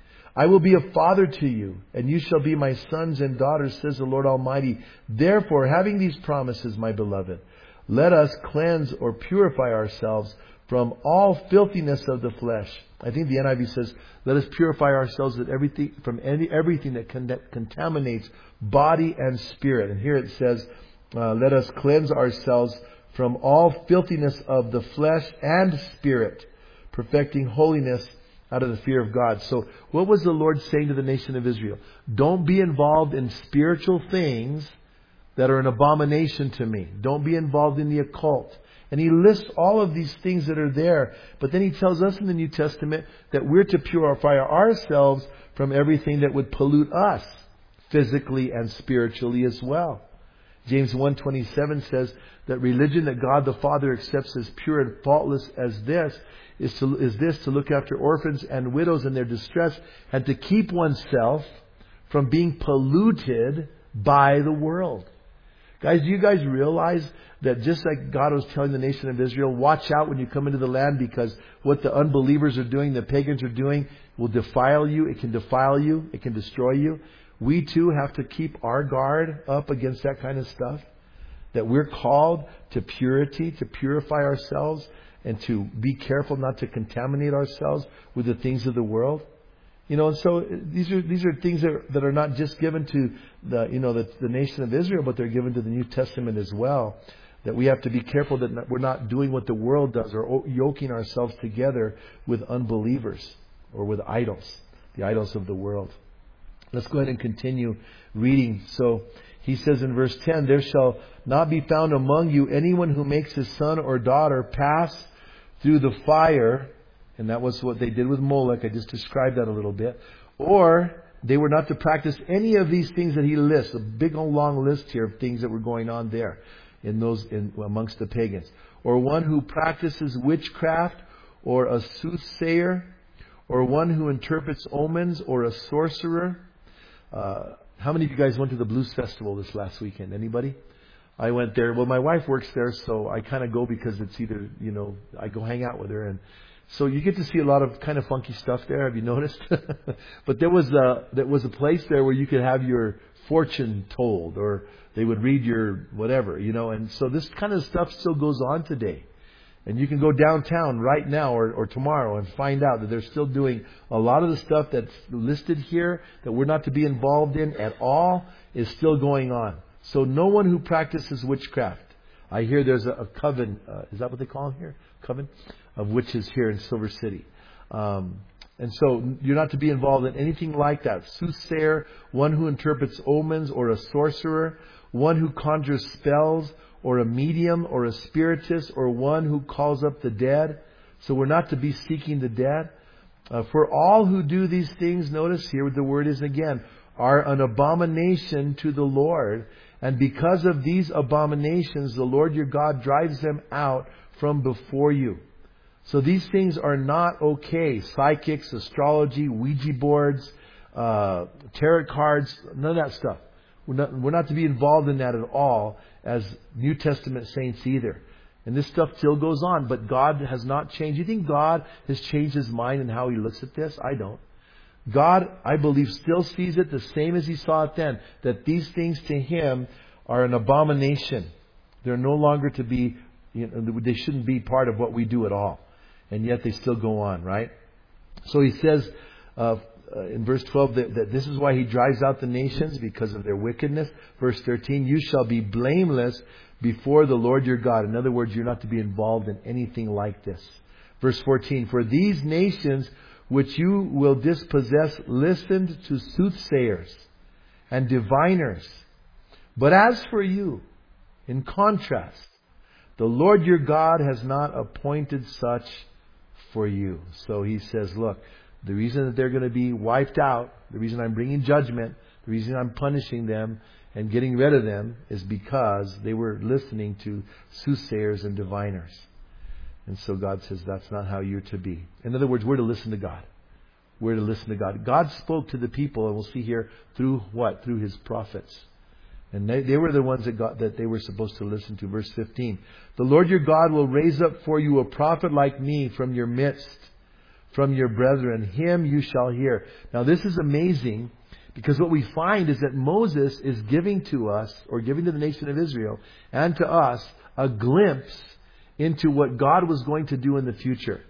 I will be a father to you, and you shall be my sons and daughters, says the Lord Almighty. Therefore, having these promises, my beloved, let us cleanse or purify ourselves from all filthiness of the flesh. I think the N I V says, let us purify ourselves of everything, from any, everything that, con- that contaminates body and spirit. And here it says, uh, let us cleanse ourselves from all filthiness of the flesh and spirit, perfecting holiness out of the fear of God. So what was the Lord saying to the nation of Israel? Don't be involved in spiritual things that are an abomination to me. Don't be involved in the occult. And He lists all of these things that are there. But then He tells us in the New Testament that we're to purify ourselves from everything that would pollute us physically and spiritually as well. James one twenty-seven says that religion that God the Father accepts as pure and faultless as this is, to, is this to look after orphans and widows in their distress and to keep oneself from being polluted by the world. Guys, do you guys realize that just like God was telling the nation of Israel, watch out when you come into the land because what the unbelievers are doing, the pagans are doing, will defile you. It can defile you. It can destroy you. We too have to keep our guard up against that kind of stuff. That we're called to purity, to purify ourselves, and to be careful not to contaminate ourselves with the things of the world. You know, and so these are these are things that are, that are not just given to the you know the, the nation of Israel, but they're given to the New Testament as well. That we have to be careful that not, we're not doing what the world does or yoking ourselves together with unbelievers or with idols, the idols of the world. Let's go ahead and continue reading. So he says in verse ten, there shall not be found among you anyone who makes his son or daughter pass through the fire. And that was what they did with Molech. I just described that a little bit. Or they were not to practice any of these things that he lists. A big old long list here of things that were going on there in those in, amongst the pagans. Or one who practices witchcraft, or a soothsayer, or one who interprets omens, or a sorcerer. Uh, how many of you guys went to the Blues Festival this last weekend? Anybody? I went there. Well, my wife works there, so I kind of go because it's either, you know, I go hang out with her. And so you get to see a lot of kind of funky stuff there. Have you noticed? But there was a, there was a place there where you could have your fortune told, or they would read your whatever, you know. And so this kind of stuff still goes on today. And you can go downtown right now or, or tomorrow and find out that they're still doing a lot of the stuff that's listed here that we're not to be involved in at all is still going on. So no one who practices witchcraft. I hear there's a, a coven, uh, is that what they call them here? Coven of witches here in Silver City. Um, and so you're not to be involved in anything like that. Soothsayer, one who interprets omens, or a sorcerer, one who conjures spells, or a medium, or a spiritist, or one who calls up the dead. So we're not to be seeking the dead. Uh, for all who do these things, notice here the word is again, are an abomination to the Lord. And because of these abominations, the Lord your God drives them out from before you. So these things are not okay. Psychics, astrology, Ouija boards, uh, tarot cards, none of that stuff. We're not, we're not to be involved in that at all as New Testament saints either. And this stuff still goes on, but God has not changed. You think God has changed His mind and how He looks at this? I don't. God, I believe, still sees it the same as He saw it then. That these things to Him are an abomination. They're no longer to be, you know, they shouldn't be part of what we do at all. And yet they still go on, right? So He says uh, uh, in verse twelve that, that this is why He drives out the nations, because of their wickedness. Verse thirteen, you shall be blameless before the Lord your God. In other words, you're not to be involved in anything like this. Verse fourteen, for these nations which you will dispossess listened to soothsayers and diviners. But as for you, in contrast, the Lord your God has not appointed such for you. So He says, look, the reason that they're going to be wiped out, the reason I'm bringing judgment, the reason I'm punishing them and getting rid of them is because they were listening to soothsayers and diviners. And so God says that's not how you're to be. In other words, we're to listen to God. We're to listen to God. God spoke to the people, and we'll see here, through what? Through His prophets. And they, they were the ones that got that they were supposed to listen to. Verse fifteen. The Lord your God will raise up for you a prophet like me from your midst, from your brethren. Him you shall hear. Now this is amazing, because what we find is that Moses is giving to us, or giving to the nation of Israel, and to us, a glimpse into what God was going to do in the future.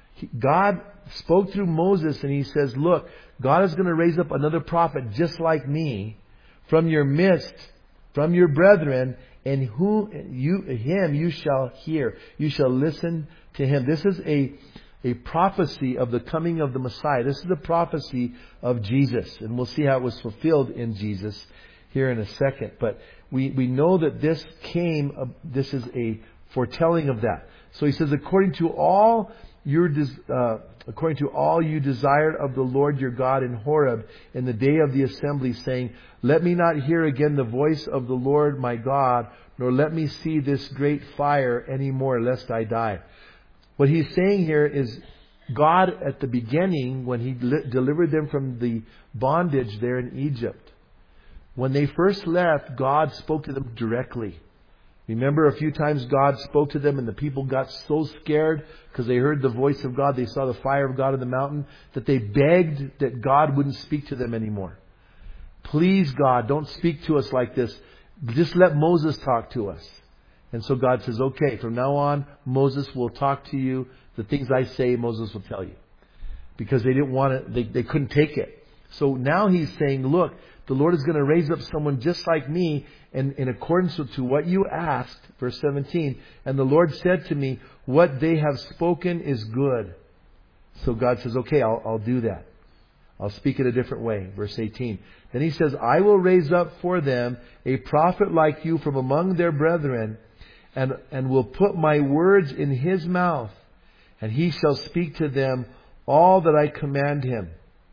God spoke through Moses, and He says, look, God is going to raise up another prophet just like me from your midst, from your brethren, and who you him you shall hear. You shall listen to him. This is a a prophecy of the coming of the Messiah. This is the prophecy of Jesus, and we'll see how it was fulfilled in Jesus here in a second. But we we know that this came. Uh, this is a foretelling of that. So He says, according to all your uh, according to all you desired of the Lord your God in Horeb in the day of the assembly, saying, let me not hear again the voice of the Lord my God, nor let me see this great fire any more, lest I die. What He's saying here is God at the beginning, when He li- delivered them from the bondage there in Egypt, when they first left, God spoke to them directly. Remember, a few times God spoke to them, and the people got so scared because they heard the voice of God. They saw the fire of God in the mountain, that they begged that God wouldn't speak to them anymore. Please, God, don't speak to us like this. Just let Moses talk to us. And so God says, okay, from now on, Moses will talk to you. The things I say, Moses will tell you. Because they didn't want it, they, they couldn't take it. So now He's saying, look, the Lord is going to raise up someone just like me, and in accordance with to what you asked. Verse seventeen. And the Lord said to me, what they have spoken is good. So God says, okay, I'll, I'll do that. I'll speak it a different way. Verse eighteen. Then He says, I will raise up for them a prophet like you from among their brethren, and, and will put my words in his mouth, and he shall speak to them all that I command him.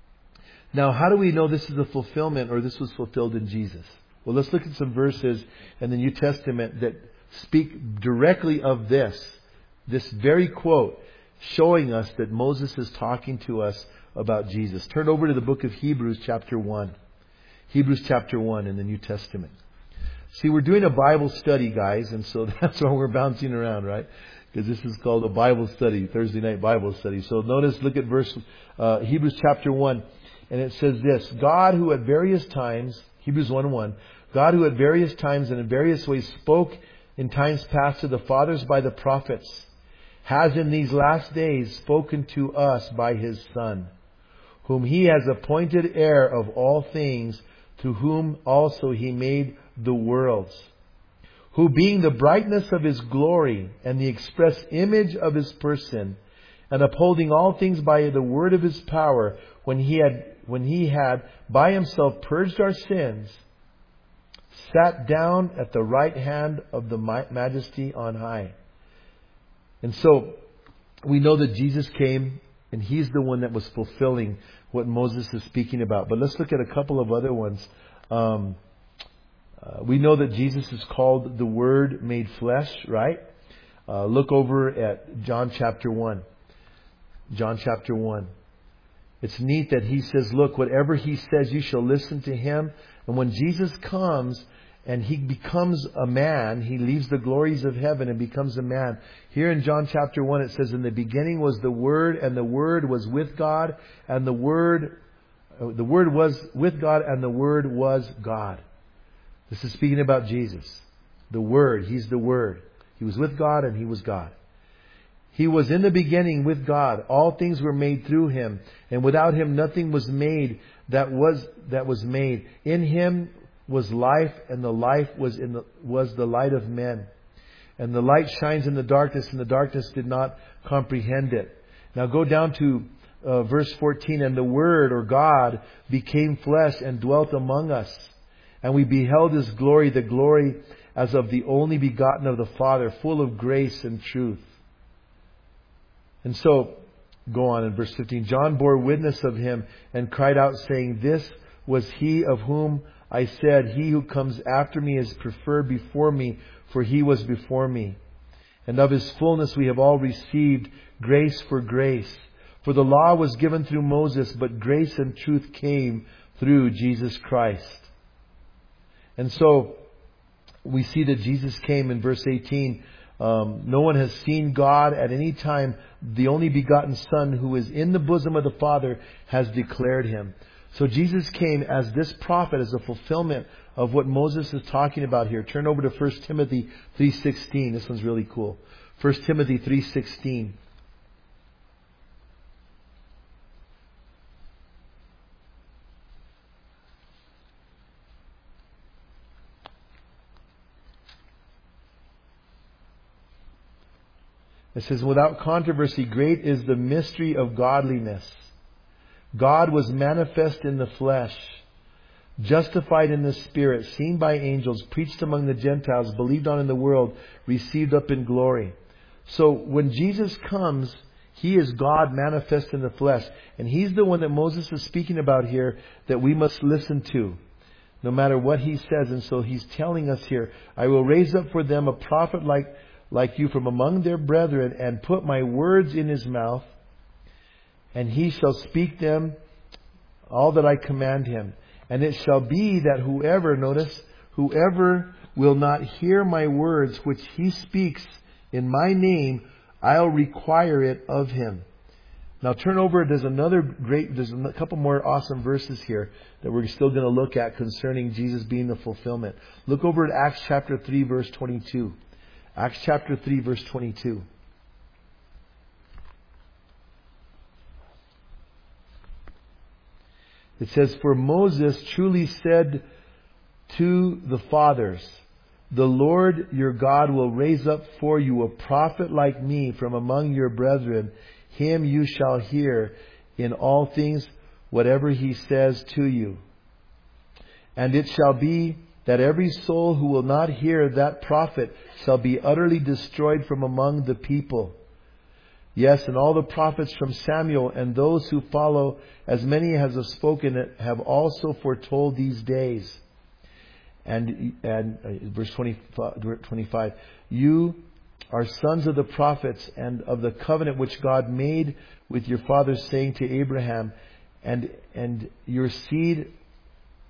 Now, how do we know this is a fulfillment, or this was fulfilled in Jesus? Well, let's look at some verses in the New Testament that speak directly of this. This very quote, showing us that Moses is talking to us about Jesus. Turn over to the book of Hebrews chapter one. Hebrews chapter one in the New Testament. See, we're doing a Bible study, guys, and so that's why we're bouncing around, right? Because this is called a Bible study, Thursday night Bible study. So notice, look at verse uh, Hebrews chapter one, and it says this: God, who at various times, Hebrews one one, God, who at various times and in various ways spoke in times past to the fathers by the prophets, has in these last days spoken to us by His Son, whom He has appointed heir of all things, to whom also He made the worlds, who being the brightness of His glory and the express image of His person, and upholding all things by the word of His power, when He had, when He had by Himself purged our sins, sat down at the right hand of the Majesty on high. And so we know that Jesus came, and He's the one that was fulfilling what Moses is speaking about. But let's look at a couple of other ones. Um, uh, we know that Jesus is called the Word made flesh, right? Uh, look over at John chapter one. John chapter one. It's neat that He says, look, whatever He says, you shall listen to Him. And when Jesus comes and He becomes a man, He leaves the glories of heaven and becomes a man. Here in John chapter one, it says, in the beginning was the Word, and the Word was with God, and the Word, the Word was with God, and the Word was God. This is speaking about Jesus. The Word, He's the Word. He was with God and He was God. He was in the beginning with God. All things were made through Him, and without Him nothing was made that was that was made. In Him was life, and the life was in the was the light of men. And the light shines in the darkness, and the darkness did not comprehend it. Now go down to uh, verse fourteen. And the Word, or God, became flesh and dwelt among us. And we beheld His glory, the glory as of the only begotten of the Father, full of grace and truth. And so, go on in verse fifteen. John bore witness of Him and cried out, saying, this was He of whom I said, He who comes after me is preferred before me, for He was before me. And of His fullness we have all received grace for grace. For the law was given through Moses, but grace and truth came through Jesus Christ. And so, we see that Jesus came in verse eighteen. Um, no one has seen God at any time. The only begotten Son, who is in the bosom of the Father, has declared Him. So Jesus came as this prophet, as a fulfillment of what Moses is talking about here. Turn over to First Timothy three sixteen. This one's really cool. First Timothy three sixteen. It says, without controversy, great is the mystery of godliness. God was manifest in the flesh, justified in the Spirit, seen by angels, preached among the Gentiles, believed on in the world, received up in glory. So when Jesus comes, He is God manifest in the flesh. And He's the one that Moses is speaking about here that we must listen to, no matter what He says. And so He's telling us here, I will raise up for them a prophet like like you from among their brethren, and put my words in his mouth, and he shall speak them all that I command him. And it shall be that whoever, notice, whoever will not hear my words which he speaks in my name, I'll require it of him. Now turn over, there's another great, there's a couple more awesome verses here that we're still going to look at concerning Jesus being the fulfillment. Look over at Acts chapter three verse twenty-two. Acts chapter three verse twenty-two. It says, for Moses truly said to the fathers, the Lord your God will raise up for you a prophet like me from among your brethren. Him you shall hear in all things whatever he says to you. And it shall be that every soul who will not hear that prophet shall be utterly destroyed from among the people. Yes, and all the prophets from Samuel and those who follow, as many as have spoken it, have also foretold these days. And, and uh, verse twenty-five, you are sons of the prophets and of the covenant which God made with your fathers, saying to Abraham, and and your seed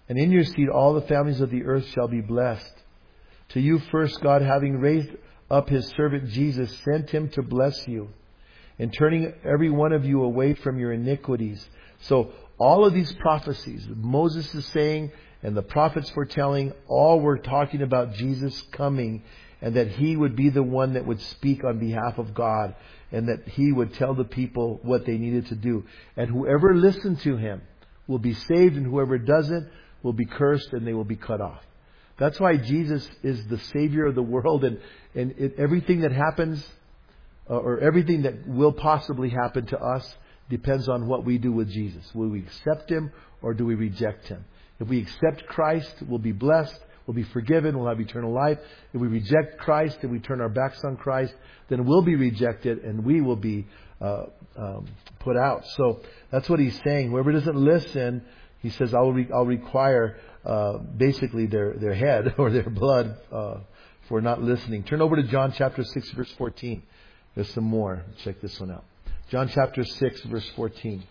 And in your seed all the families of the earth shall be blessed. To you first God, having raised up His servant Jesus, sent Him to bless you, and turning every one of you away from your iniquities. So all of these prophecies, Moses is saying, and the prophets foretelling, all were talking about Jesus coming, and that He would be the one that would speak on behalf of God, and that He would tell the people what they needed to do. And whoever listened to Him will be saved, and whoever doesn't will be cursed, and they will be cut off. That's why Jesus is the Savior of the world, and, and it, everything that happens, uh, or everything that will possibly happen to us, depends on what we do with Jesus. Will we accept Him, or do we reject Him? If we accept Christ, we'll be blessed, we'll be forgiven, we'll have eternal life. If we reject Christ and we turn our backs on Christ, then we'll be rejected and we will be uh, um, put out. So that's what He's saying. Whoever doesn't listen, He says, I'll, re- I'll require uh, basically their, their head or their blood uh, for not listening. Turn over to John chapter six, verse fourteen. There's some more. Check this one out. John chapter six, verse fourteen.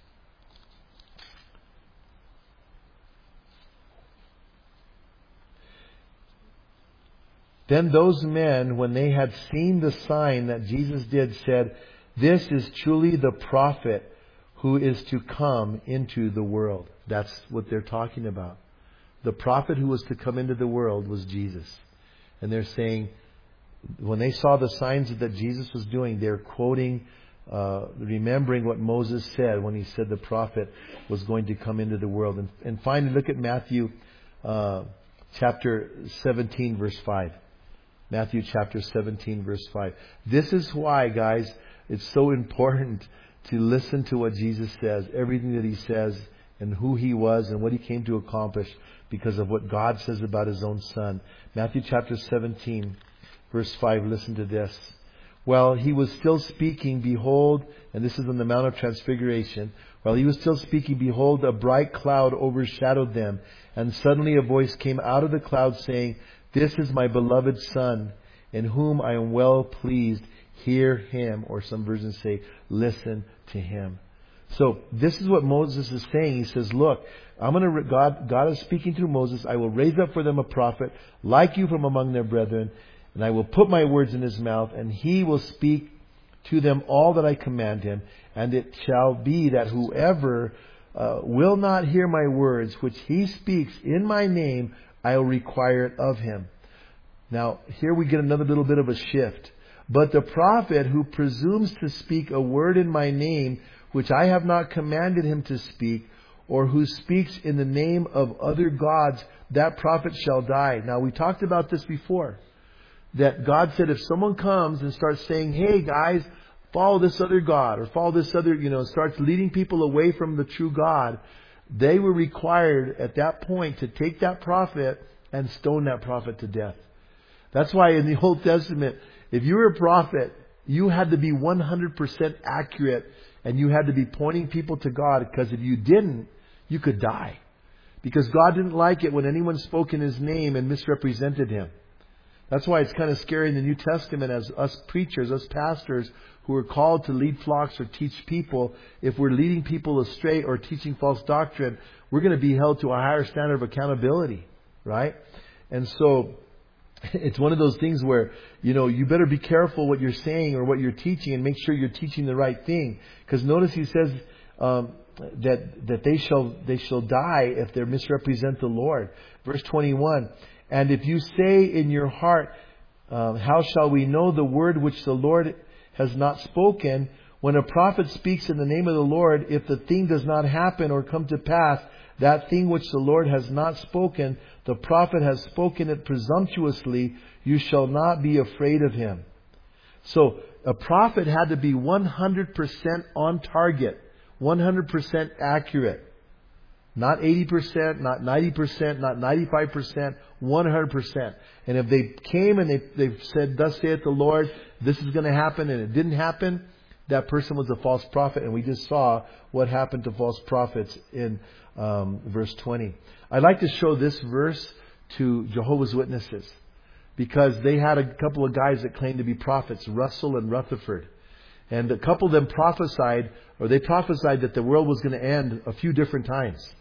Then those men, when they had seen the sign that Jesus did, said, this is truly the prophet who is to come into the world. That's what they're talking about. The prophet who was to come into the world was Jesus. And they're saying, when they saw the signs that Jesus was doing, they're quoting, uh, remembering what Moses said when he said the prophet was going to come into the world. And, and finally, look at Matthew uh, chapter seventeen, verse five. Matthew chapter seventeen, verse five. This is why, guys, it's so important to listen to what Jesus says, everything that He says, and who He was and what He came to accomplish, because of what God says about His own Son. Matthew chapter seventeen, verse five. Listen to this. While He was still speaking, behold, and this is on the Mount of Transfiguration, while He was still speaking, behold, a bright cloud overshadowed them, and suddenly a voice came out of the cloud saying, this is my beloved Son, in whom I am well pleased. Hear Him. Or some versions say, listen to Him. So this is what Moses is saying. He says, look, I'm going to, God, God is speaking through Moses. I will raise up for them a prophet like you from among their brethren, and I will put my words in his mouth, and he will speak to them all that I command him. And it shall be that whoever uh, will not hear my words, which he speaks in my name, I will require it of him. Now, here we get another little bit of a shift. But the prophet who presumes to speak a word in my name, which I have not commanded him to speak, or who speaks in the name of other gods, that prophet shall die. Now, we talked about this before. That God said if someone comes and starts saying, hey guys, follow this other God, or follow this other, you know, starts leading people away from the true God, they were required at that point to take that prophet and stone that prophet to death. That's why in the Old Testament, if you were a prophet, you had to be one hundred percent accurate, and you had to be pointing people to God, because if you didn't, you could die. Because God didn't like it when anyone spoke in His name and misrepresented Him. That's why it's kind of scary in the New Testament as us preachers, us pastors who are called to lead flocks or teach people. If we're leading people astray or teaching false doctrine, we're going to be held to a higher standard of accountability, right? And so it's one of those things where, you know, you better be careful what you're saying or what you're teaching, and make sure you're teaching the right thing. Because notice He says um, that that they shall they shall die if they misrepresent the Lord. Verse twenty-one. And if you say in your heart, uh, how shall we know the word which the Lord has not spoken? When a prophet speaks in the name of the Lord, if the thing does not happen or come to pass, that thing which the Lord has not spoken, the prophet has spoken it presumptuously, you shall not be afraid of him. So a prophet had to be one hundred percent on target, one hundred percent accurate. Not eighty percent, not ninety percent, not ninety-five percent, one hundred percent. And if they came and they, they said, thus saith the Lord, this is going to happen, and it didn't happen, that person was a false prophet. And we just saw what happened to false prophets in um, verse twenty. I'd like to show this verse to Jehovah's Witnesses, because they had a couple of guys that claimed to be prophets, Russell and Rutherford. And a couple of them prophesied, or they prophesied that the world was going to end a few different times.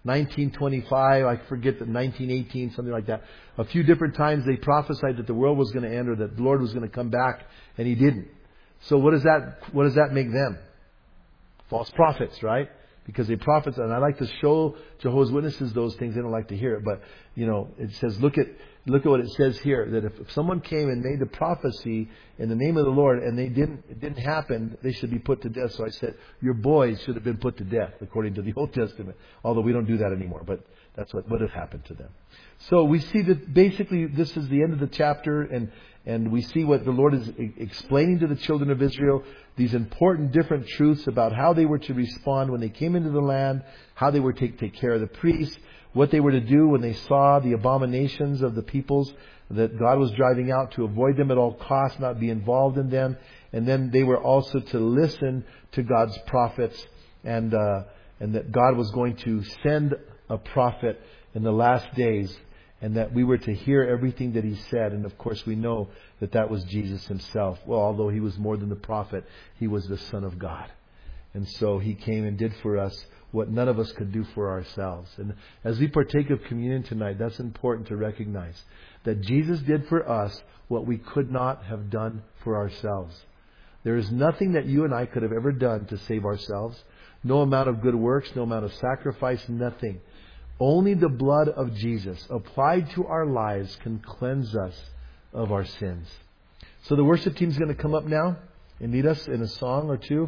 nineteen twenty-five, I forget the nineteen eighteen, something like that. A few different times they prophesied that the world was going to end or that the Lord was going to come back, and He didn't. So what does that, what does that make them? False prophets, right? Because they prophesy, and I like to show Jehovah's Witnesses those things. They don't like to hear it, but you know, it says, look at look at what it says here. That if, if someone came and made the prophecy in the name of the Lord and they didn't, it didn't happen, they should be put to death. So I said, your boys should have been put to death according to the Old Testament. Although we don't do that anymore, but that's what would have happened to them. So we see that basically this is the end of the chapter, and and we see what the Lord is explaining to the children of Israel, these important different truths about how they were to respond when they came into the land, how they were to take care of the priests, what they were to do when they saw the abominations of the peoples that God was driving out, to avoid them at all costs, not be involved in them. And then they were also to listen to God's prophets, and uh, and that God was going to send a prophet in the last days, and that we were to hear everything that He said. And of course we know that that was Jesus Himself. Well, although He was more than the prophet, He was the Son of God. And so He came and did for us what none of us could do for ourselves. And as we partake of communion tonight, that's important to recognize that Jesus did for us what we could not have done for ourselves. There is nothing that you and I could have ever done to save ourselves. No amount of good works, no amount of sacrifice, nothing. Only the blood of Jesus applied to our lives can cleanse us of our sins. So the worship team is going to come up now and lead us in a song or two.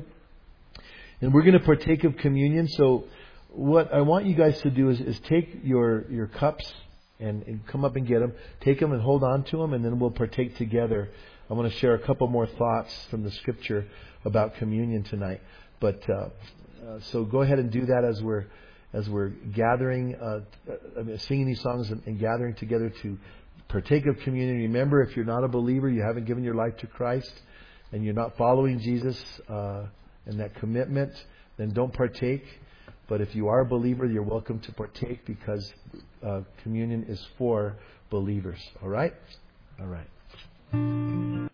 And we're going to partake of communion. So what I want you guys to do is, is take your, your cups and, and come up and get them. Take them and hold on to them, and then we'll partake together. I want to share a couple more thoughts from the Scripture about communion tonight. But uh, uh, so go ahead and do that as we're as we're gathering, uh, I mean, singing these songs and, and gathering together to partake of communion. Remember, if you're not a believer, you haven't given your life to Christ, and you're not following Jesus uh, and that commitment, then don't partake. But if you are a believer, you're welcome to partake, because uh, communion is for believers. All right? All right.